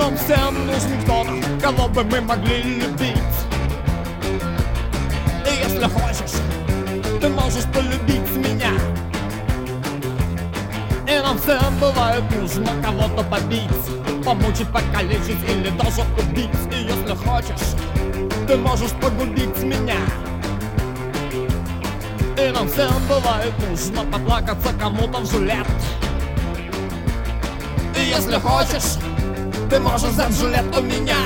Нам всем нужен кто-то, кого бы мы могли любить. И если хочешь, ты можешь полюбить меня. И нам всем бывает нужно кого-то побить, помучить, покалечить или даже убить. И если хочешь, ты можешь погубить меня. И нам всем бывает нужно поплакаться кому-то в жилет. И если хочешь, ты можешь взять жилет у меня.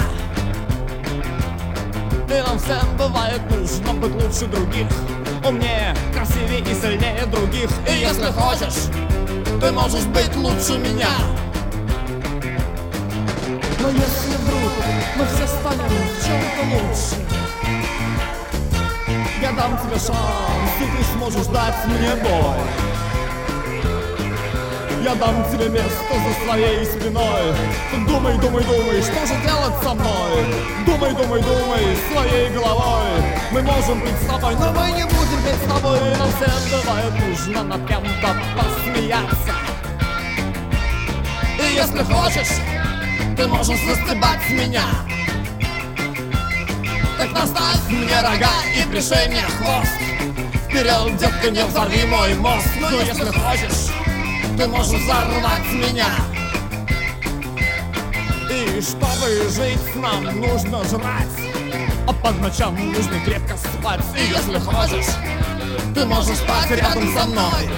И нам всем бывает нужно быть лучше других, умнее, красивее и сильнее других. И если хочешь, ты можешь быть лучше меня. Но если вдруг мы все станем в чем-то лучше, я дам тебе шанс, и ты сможешь дать мне бой. Я дам тебе место за своей спиной. Ты думай, думай, думай, что же делать со мной? Думай, думай, думай своей головой. Мы можем быть с тобой, но мы не будем быть с тобой. Нам всем бывает нужно над кем-то посмеяться. И если хочешь, ты можешь застебать меня. Так наставь мне рога и пришей мне хвост. Вперед, детка, не взорви мой мозг. Но если хочешь, ты можешь взорвать меня. И чтобы жить, нам нужно жрать, а по ночам нужно крепко спать. И если хочешь, ты можешь спать рядом со мной.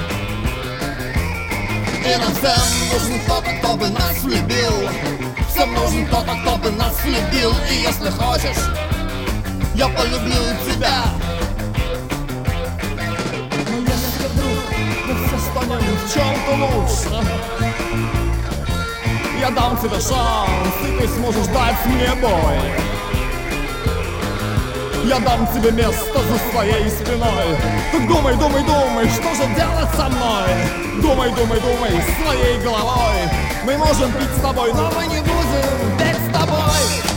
И нам всем нужен кто-то, кто бы нас любил. Всем нужен кто-то, кто бы нас любил. И если хочешь, я полюблю тебя. Но если вдруг мы все станем в чем-то лучше, я дам тебе шанс, и ты сможешь дать мне бой. Я дам тебе место за своей спиной. Ты думай, думай, думай, что же делать со мной? Думай, думай, думай своей головой. Мы можем пить с тобой, но мы не будем петь с тобой.